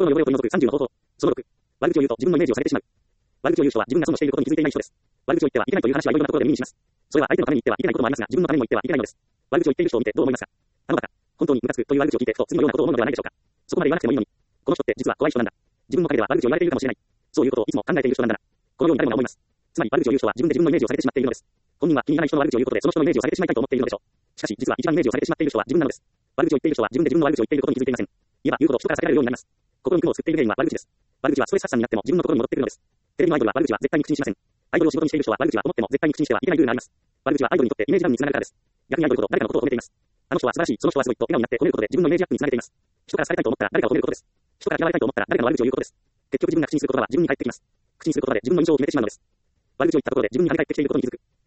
心の汚れを取り除く30の方法。その6。悪口を言うと自分のイメージをされてしまう。悪口を言う人は自分が損をしていることに気づいていない人です。悪口を言ってはいけないという話はいろいろなところで耳にします。それは相手のために言ってはいけないこともありますが、自分のためにも言ってはいけないのです。悪口を言っている人を見てどう思いますか？あの方、本当にムカつくという悪口を聞いてふと次のようなことを思うのではないでしょうか。そこまで言わなくてもいいのに。この人って実は怖い人なんだ。自分の陰では悪口を言われているかもしれない。そういうことをいつも考えている人なんだな。このように誰もが思います。つまり悪口を言う人は自分で自分のイメージをされてしまっているのです。本人は気に入らない人の悪口を言うことでその人のイメージをされてしまいたいと思っているのでしょう。しかし実は一番イメージをされてしまっている人は自分なのです。悪口を言っている人は自分で自分の悪口を言っていることに気づいていません。言えば言うほど人から避けられるようになります。心に雲を作っている原因は悪口です。悪口はストレス発散になっても自分のところに戻ってくるのです。テレビのアイドルは悪口は絶対に口にしません。アイドルを仕事にしている人は悪口は思っても絶対に口にしてはいけないルールがあります。悪口はアイドルにとってイメージダウンにつながるからです。逆にアイドルほど誰かのことを褒めています。あの人は素晴らしい、その人はすごいと笑顔になって褒めることで自分のイメージアップにつなげています。人からされたいと思ったら誰かを褒めることです。人から嫌われたいと思ったら誰かの悪口を言うことです。結局自分が口にする言葉は自分に返ってきます。口にすることで自分の印象を決めてしまうのです。悪口を言ったところで自分に跳ね返ってきていることに気づく。